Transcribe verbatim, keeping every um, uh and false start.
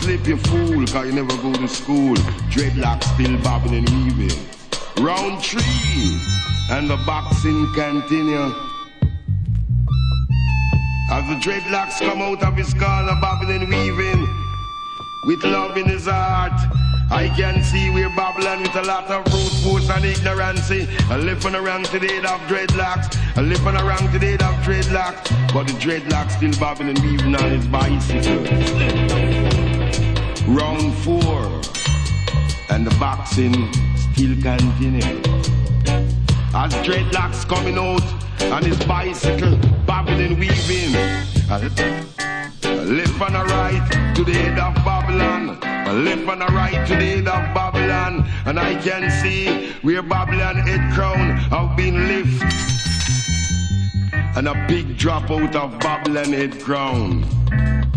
slip, you fool, cause you never go to school. Dreadlocks still bobbing and weaving. Round three, and the boxing continue. As the dreadlocks come out of his corner, bobbing and weaving, with love in his heart, I can see we're Babylon with a lot of brute force and ignorance. I live on around today of dreadlocks. I live on around today of dreadlocks. But the dreadlocks still bobbing and weaving on his bicycle. Round four, and the boxing still continue. As dreadlocks coming out on his bicycle, bobbing and weaving. I live on the right to the head of Babylon. I live on the right to the head of Babylon. And I can see where Babylon head crown have been lifted. And a big drop out of Babylon head crown.